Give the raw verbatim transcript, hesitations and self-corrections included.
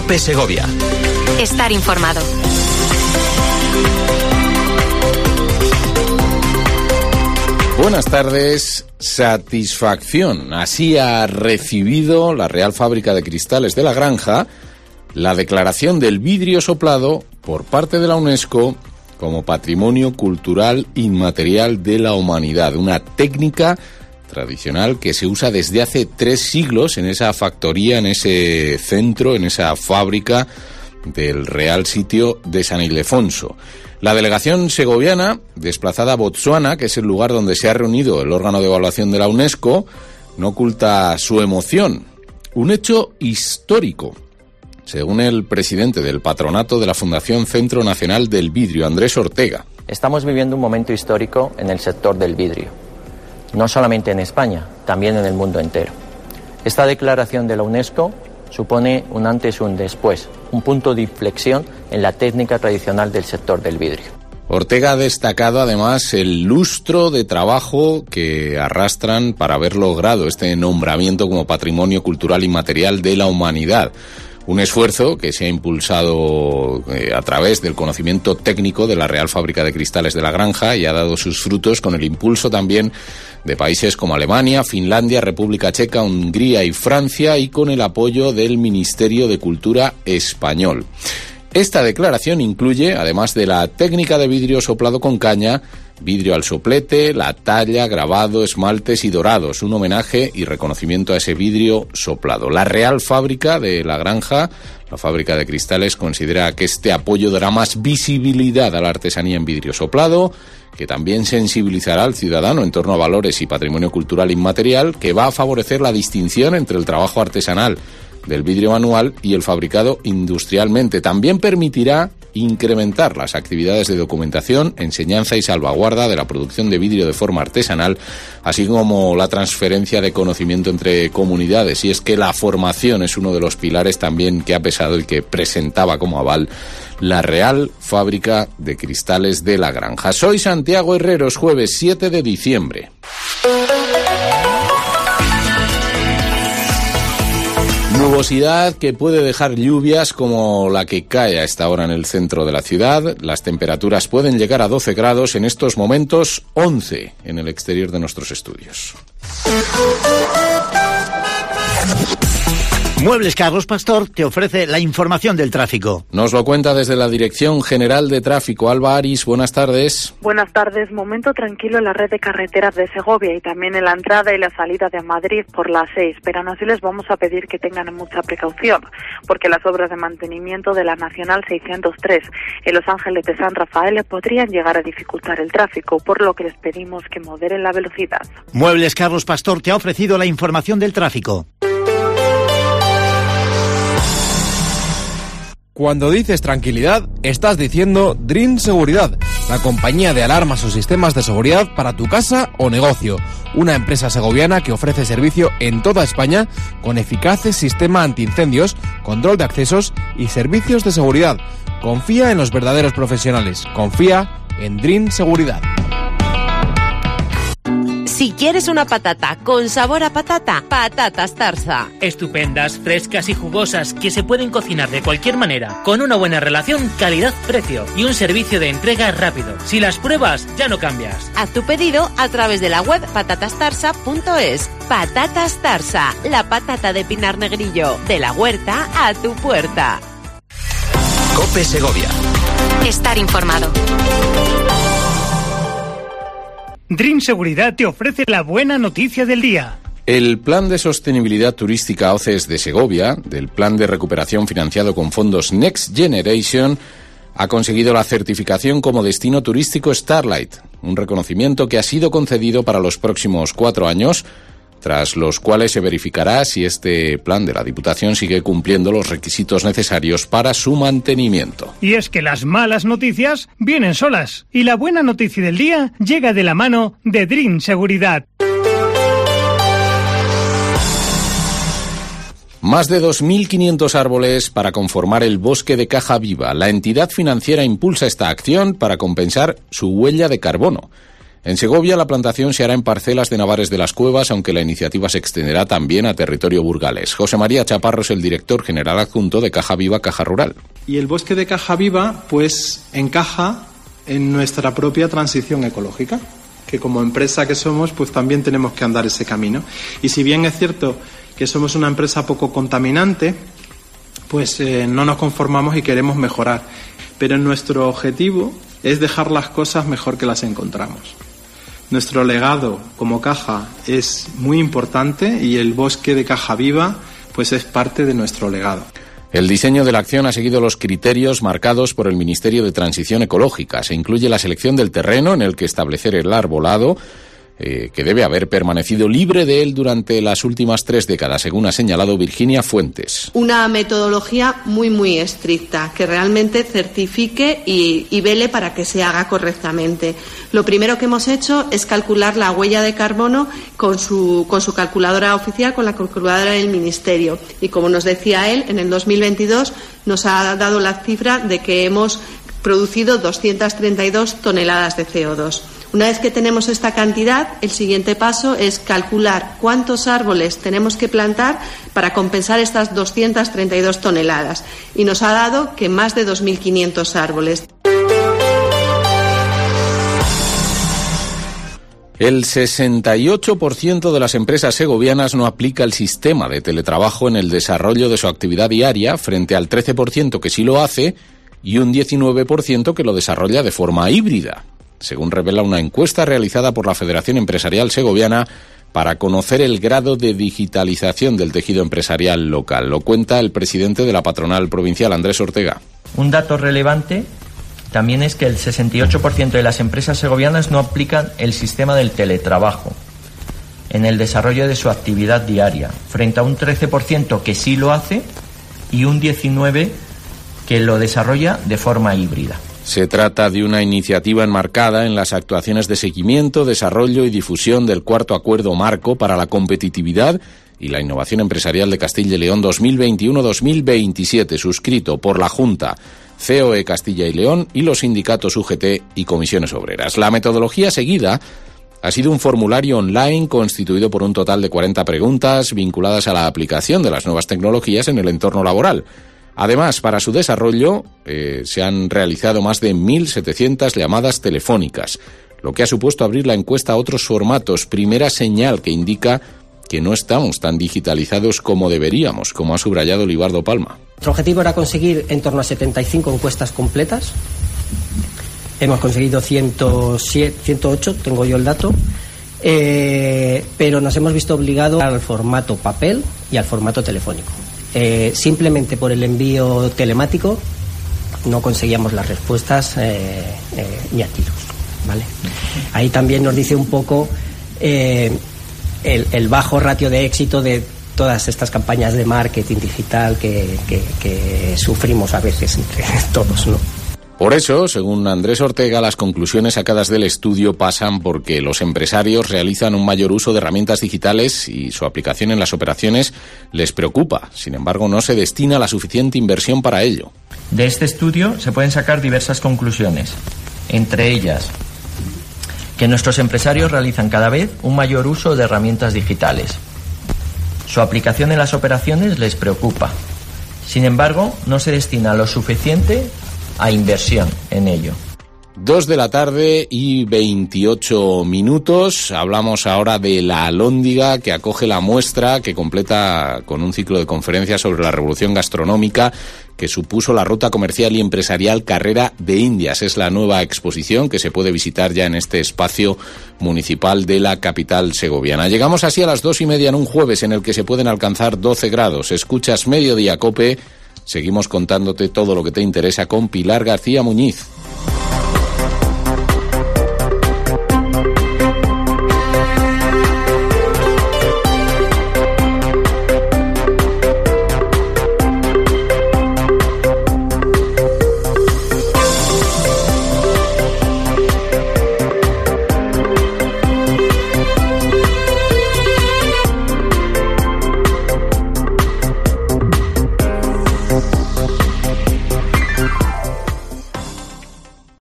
COPE Segovia. Estar informado. Buenas tardes. Satisfacción. Así ha recibido la Real Fábrica de Cristales de La Granja la declaración del vidrio soplado por parte de la UNESCO como Patrimonio Cultural Inmaterial de la Humanidad. Una técnica tradicional que se usa desde hace tres siglos en esa factoría, en ese centro, en esa fábrica del Real Sitio de San Ildefonso. La delegación segoviana, desplazada a Botsuana, que es el lugar donde se ha reunido el órgano de evaluación de la UNESCO, no oculta su emoción. Un hecho histórico, según el presidente del patronato de la Fundación Centro Nacional del Vidrio, Andrés Ortega. Estamos viviendo un momento histórico en el sector del vidrio, no solamente en España, también en el mundo entero. Esta declaración de la UNESCO supone un antes y un después, un punto de inflexión en la técnica tradicional del sector del vidrio. Ortega ha destacado además el lustro de trabajo que arrastran para haber logrado este nombramiento como Patrimonio Cultural Inmaterial de la Humanidad. Un esfuerzo que se ha impulsado eh, a través del conocimiento técnico de la Real Fábrica de Cristales de La Granja y ha dado sus frutos con el impulso también de países como Alemania, Finlandia, República Checa, Hungría y Francia, y con el apoyo del Ministerio de Cultura español. Esta declaración incluye, además de la técnica de vidrio soplado con caña, vidrio al soplete, la talla, grabado, esmaltes y dorados, un homenaje y reconocimiento a ese vidrio soplado. La Real Fábrica de La Granja, la fábrica de cristales, considera que este apoyo dará más visibilidad a la artesanía en vidrio soplado, que también sensibilizará al ciudadano en torno a valores y patrimonio cultural inmaterial, que va a favorecer la distinción entre el trabajo artesanal del vidrio manual y el fabricado industrialmente. También permitirá incrementar las actividades de documentación, enseñanza y salvaguarda de la producción de vidrio de forma artesanal, así como la transferencia de conocimiento entre comunidades. Y es que la formación es uno de los pilares también que ha pesado y que presentaba como aval la Real Fábrica de Cristales de La Granja. Soy Santiago Herreros, jueves siete de diciembre. Nubosidad que puede dejar lluvias como la que cae a esta hora en el centro de la ciudad. Las temperaturas pueden llegar a doce grados, en estos momentos once en el exterior de nuestros estudios. Muebles Carlos Pastor te ofrece la información del tráfico. Nos lo cuenta desde la Dirección General de Tráfico. Alba Aris, buenas tardes. Buenas tardes. Momento tranquilo en la red de carreteras de Segovia y también en la entrada y la salida de Madrid por la seis, pero aún así les vamos a pedir que tengan mucha precaución, porque las obras de mantenimiento de la Nacional seiscientos tres en Los Ángeles de San Rafael podrían llegar a dificultar el tráfico, por lo que les pedimos que moderen la velocidad. Muebles Carlos Pastor te ha ofrecido la información del tráfico. Cuando dices tranquilidad, estás diciendo Dream Seguridad, la compañía de alarmas o sistemas de seguridad para tu casa o negocio. Una empresa segoviana que ofrece servicio en toda España con eficaces sistema antiincendios, control de accesos y servicios de seguridad. Confía en los verdaderos profesionales. Confía en Dream Seguridad. Si quieres una patata con sabor a patata, patatas Tarsa. Estupendas, frescas y jugosas que se pueden cocinar de cualquier manera, con una buena relación calidad-precio y un servicio de entrega rápido. Si las pruebas, ya no cambias. Haz tu pedido a través de la web patatas tarsa punto es. Patatas Tarsa, la patata de Pinar Negrillo, de la huerta a tu puerta. COPE Segovia. Estar informado. Dream Seguridad te ofrece la buena noticia del día. El Plan de Sostenibilidad Turística O C E S de Segovia, del Plan de Recuperación financiado con fondos Next Generation, ha conseguido la certificación como destino turístico Starlight, un reconocimiento que ha sido concedido para los próximos cuatro años, tras los cuales se verificará si este plan de la Diputación sigue cumpliendo los requisitos necesarios para su mantenimiento. Y es que las malas noticias vienen solas, y la buena noticia del día llega de la mano de Dream Seguridad. Más de dos mil quinientos árboles para conformar el bosque de Caja Viva. La entidad financiera impulsa esta acción para compensar su huella de carbono. En Segovia la plantación se hará en parcelas de Navares de las Cuevas, aunque la iniciativa se extenderá también a territorio burgalés. José María Chaparro es el director general adjunto de Caja Viva Caja Rural. Y el bosque de Caja Viva pues encaja en nuestra propia transición ecológica, que como empresa que somos pues también tenemos que andar ese camino. Y si bien es cierto que somos una empresa poco contaminante, pues eh, no nos conformamos y queremos mejorar. Pero nuestro objetivo es dejar las cosas mejor que las encontramos. Nuestro legado como Caja es muy importante y el bosque de Caja Viva pues es parte de nuestro legado. El diseño de la acción ha seguido los criterios marcados por el Ministerio de Transición Ecológica. Se incluye la selección del terreno en el que establecer el arbolado, eh, que debe haber permanecido libre de él durante las últimas tres décadas, según ha señalado Virginia Fuentes. Una metodología muy, muy estricta, que realmente certifique y, y vele para que se haga correctamente. Lo primero que hemos hecho es calcular la huella de carbono con su, con su calculadora oficial, con la calculadora del Ministerio. Y como nos decía él, en el dos mil veintidós nos ha dado la cifra de que hemos producido doscientas treinta y dos toneladas de C O dos. Una vez que tenemos esta cantidad, el siguiente paso es calcular cuántos árboles tenemos que plantar para compensar estas doscientas treinta y dos toneladas. Y nos ha dado que más de dos mil quinientos árboles. El sesenta y ocho por ciento de las empresas segovianas no aplica el sistema de teletrabajo en el desarrollo de su actividad diaria, frente al trece por ciento que sí lo hace y un diecinueve por ciento que lo desarrolla de forma híbrida, según revela una encuesta realizada por la Federación Empresarial Segoviana para conocer el grado de digitalización del tejido empresarial local. Lo cuenta el presidente de la patronal provincial, Andrés Ortega. Un dato relevante también es que el sesenta y ocho por ciento de las empresas segovianas no aplican el sistema del teletrabajo en el desarrollo de su actividad diaria, frente a un trece por ciento que sí lo hace y un diecinueve por ciento que lo desarrolla de forma híbrida. Se trata de una iniciativa enmarcada en las actuaciones de seguimiento, desarrollo y difusión del cuarto Acuerdo Marco para la Competitividad y la Innovación Empresarial de Castilla y León dos mil veintiuno dos mil veintisiete, suscrito por la Junta, C O E Castilla y León y los sindicatos U G T y comisiones obreras. La metodología seguida ha sido un formulario online constituido por un total de cuarenta preguntas vinculadas a la aplicación de las nuevas tecnologías en el entorno laboral. Además, para su desarrollo eh, se han realizado más de mil setecientas llamadas telefónicas, lo que ha supuesto abrir la encuesta a otros formatos, primera señal que indica que no estamos tan digitalizados como deberíamos, como ha subrayado Libardo Palma. Nuestro objetivo era conseguir en torno a setenta y cinco encuestas completas. Hemos conseguido ciento siete, ciento ocho, tengo yo el dato, eh, pero nos hemos visto obligados al formato papel y al formato telefónico. Eh, simplemente por el envío telemático no conseguíamos las respuestas eh, eh, ni a tiros, ¿vale? Ahí también nos dice un poco eh, el, el bajo ratio de éxito de todas estas campañas de marketing digital que, que, que sufrimos a veces entre todos, ¿no? Por eso, según Andrés Ortega, las conclusiones sacadas del estudio pasan porque los empresarios realizan un mayor uso de herramientas digitales y su aplicación en las operaciones les preocupa. Sin embargo, no se destina la suficiente inversión para ello. De este estudio se pueden sacar diversas conclusiones, entre ellas que nuestros empresarios realizan cada vez un mayor uso de herramientas digitales. Su aplicación en las operaciones les preocupa. Sin embargo, no se destina lo suficiente a inversión en ello. Dos de la tarde y veintiocho minutos. Hablamos ahora de la Alhóndiga, que acoge la muestra, que completa con un ciclo de conferencias sobre la revolución gastronómica que supuso la ruta comercial y empresarial Carrera de Indias. Es la nueva exposición que se puede visitar ya en este espacio municipal de la capital segoviana. Llegamos así a las dos y media en un jueves en el que se pueden alcanzar doce grados. Escuchas Mediodía Cope. Seguimos contándote todo lo que te interesa con Pilar García Muñiz.